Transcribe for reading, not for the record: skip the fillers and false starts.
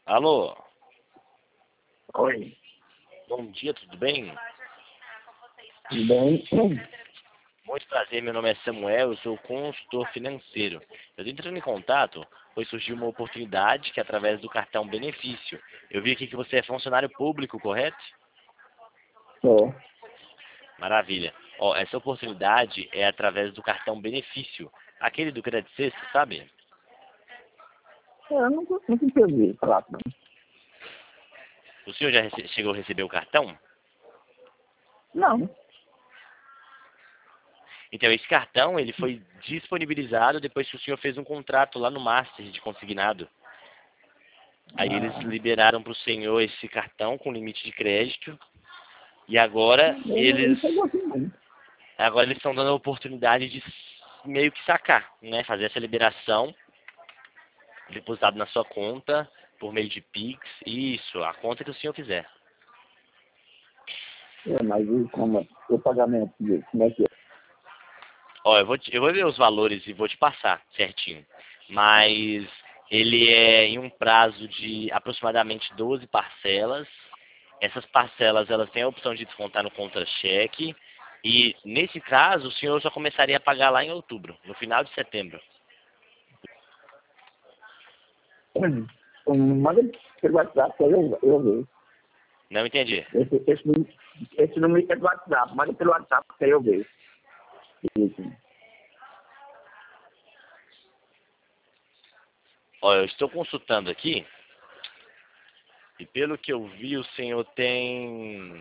Alô, Oi, bom dia, tudo bem? tudo bem? Muito prazer, meu nome é Samuel, eu sou consultor financeiro. Eu estou entrando em contato, pois surgiu uma oportunidade que é através do cartão benefício. Eu vi aqui que você é funcionário público, correto? Sou. Maravilha. Ó, essa oportunidade é através do cartão benefício, aquele do Credit Sexta, sabe? Eu não entendi falar não. O senhor já chegou a receber o cartão? Não. Então, esse cartão, ele foi disponibilizado depois que o senhor fez um contrato lá no Master de consignado. Aí eles Ah, liberaram para o senhor esse cartão com limite de crédito. E agora eu não chegou aqui não. eles estão dando a oportunidade de meio que sacar, né? Fazer essa liberação depositado na sua conta por meio de Pix. Isso, a conta que o senhor quiser. Mas e como o pagamento disso? Como é que é? Ó, eu vou ver os valores e vou te passar certinho. Mas ele é em um prazo de aproximadamente 12 parcelas. Essas parcelas, elas têm a opção de descontar no contra-cheque. E, nesse caso, o senhor só começaria a pagar lá em outubro, no final de setembro. Manda pelo WhatsApp que eu vejo. Não entendi. Esse número é do WhatsApp. Manda pelo WhatsApp que eu vejo. Isso. Ó, eu estou consultando aqui. E pelo que eu vi, o senhor tem